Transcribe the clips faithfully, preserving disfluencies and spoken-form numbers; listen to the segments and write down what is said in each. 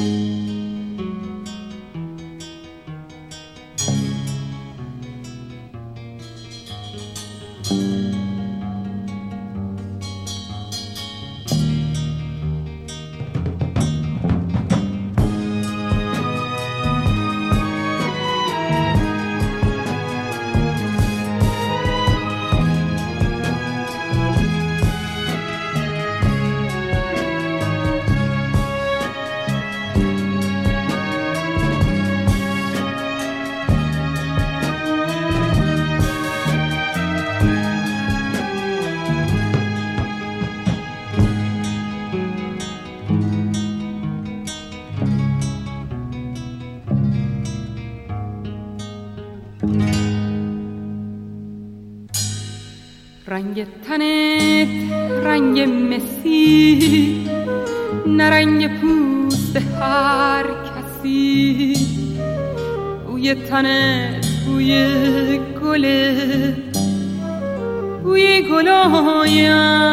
رنگ تنت رنگ مسی، نه رنگ پوست هر کسی. بوی تنت بوی گله، بوی گلای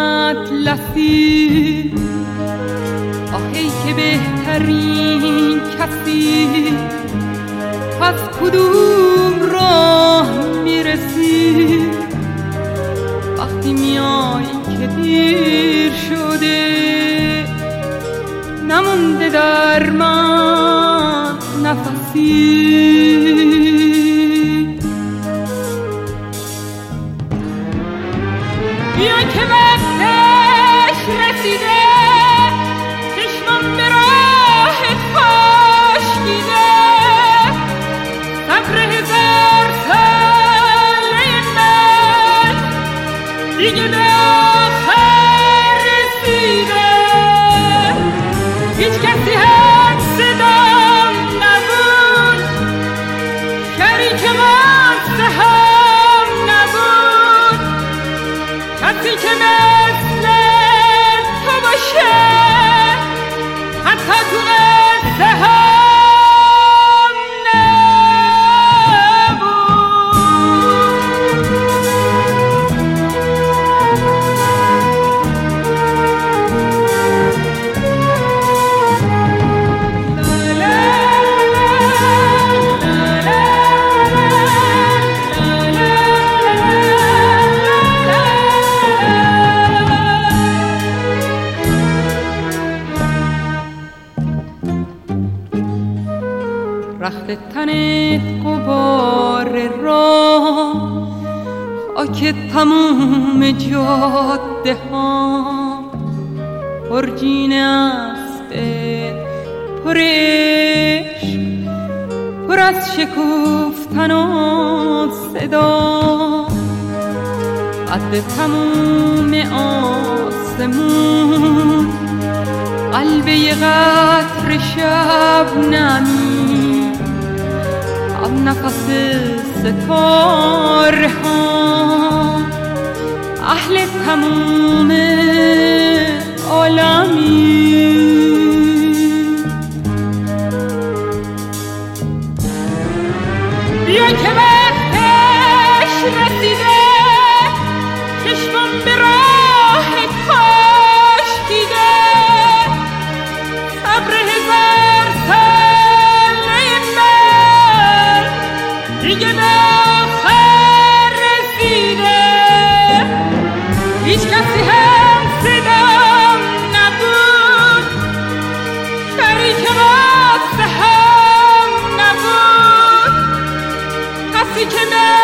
اطلسی. آهی که بهترین کسی، از کدوم راه میرسی؟ وقتی میای که دیر شده، نمونده در من نفسی. بیا که وقتش رسیده، چشمم به راهت خشکیده. صبر هزار ساله من دیگه به آخر رسیده. هیچ کسی هم صدام نبود، شریک من هم نبود. کسی که مثل تو باشه، حتی تو قصه هم رخت تنت غبار راه، خاک تموم جاده ها. پرجین اسبت پر عشق، پر از شکفتن و صدا. قد تموم آسمون، قلب یه قطر شبنمی. هم نفس ستاره ها، اهل تموم عالمی. بیا که وقتش رسیده، چشمم به راهت خشکیده. صبر هزار ساله من دیگه به آخر رسیده. هیچ کسی هم صدام نبود، شریک قصه هم نبود. کسی که